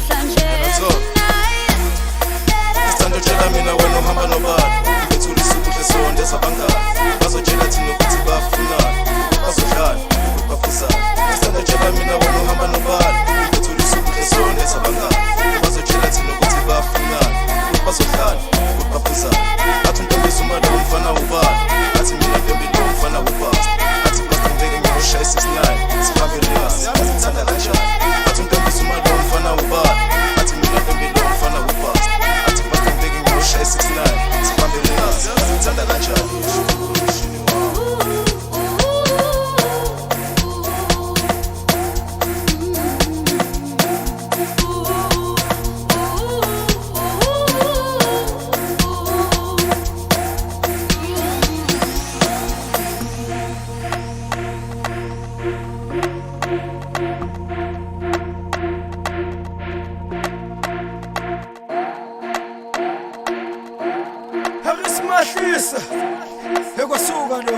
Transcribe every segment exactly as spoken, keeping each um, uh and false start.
Sithanda utshela mina wena uhamba nobani Ngethula isuku lesonde sabangani Bazotshela thina ukuthi bafunani Bazodlala, baphuzani Sithanda utshela mina wena uhamba nobani Ngethula isuku lesonde sabangani Bazotshela thina ukuthi bafunani Bazodlala, baphuzani Athi uNtombisa umalo umfana ubani Athi mina Ntombile umfana ubani Athi Pastor Mbeki ngiyoshaya six nine Sihambe rehearse, ngithanda kanjani Athi uNtombisa umalo umfana ubani Athi mina Ntombile umfana ubani Athi Pastor Mbeki ngiyoshaya six nine Sihambe rehearse, ngithanda kanjani Mahlisa ekwasuka lo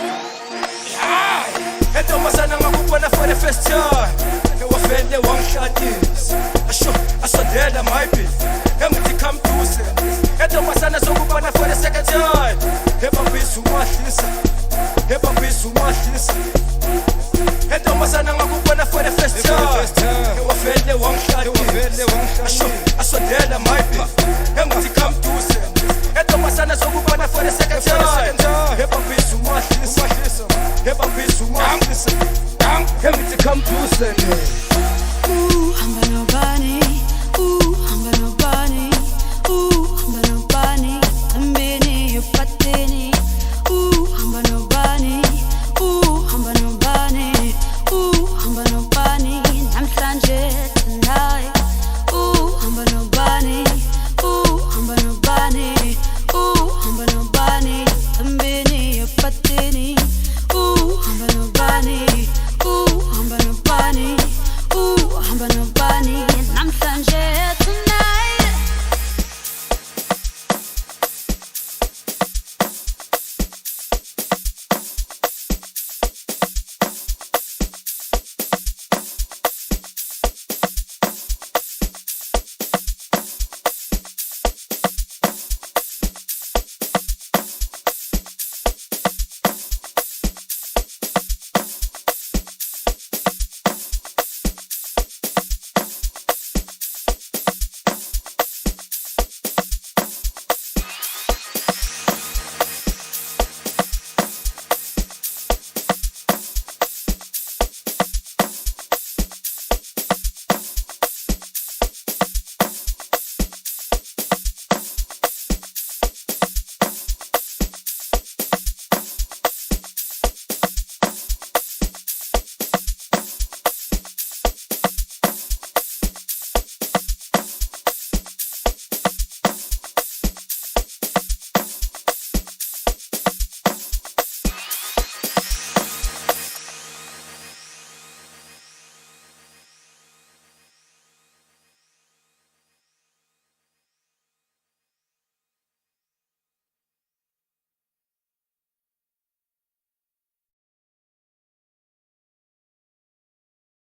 hayi entombazana ngakubona for the first time ewafende wangishadisa asho asondela maybe engithi come close entombazana zokubona for the second time ebabisa umahlisa ebabisa umahlisa entombazana ngakubona for the first time ewafende wangishadisa asho